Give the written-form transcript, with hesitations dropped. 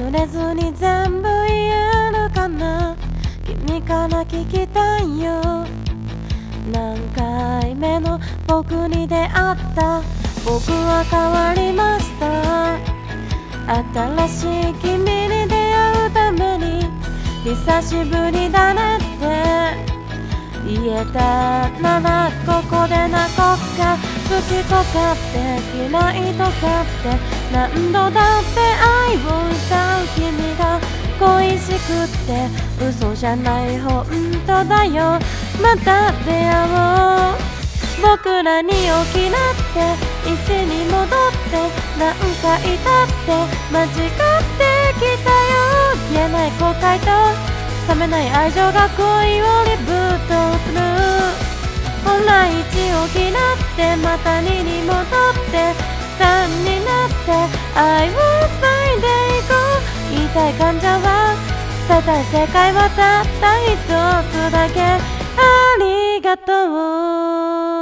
忘れずに全部言えるかな。君から聞きたいよ。何回目の僕に出会った。僕は変わりました。新しい君に出会うために久しぶりだねって言えたならここで泣こっか。好きとかって嫌いとかって何度だって愛を歌う君が恋しくって嘘じゃない本当だよ。また出会おう。僕らに大きなって一に戻って何回だって間違ってきたよ。言えない後悔と冷めない愛情が恋をリブートする。本来1大きなってまた2に戻って3になって愛をついでいこう。言いたい感情は伝えたい正解はたった一つだけ。ありがとう。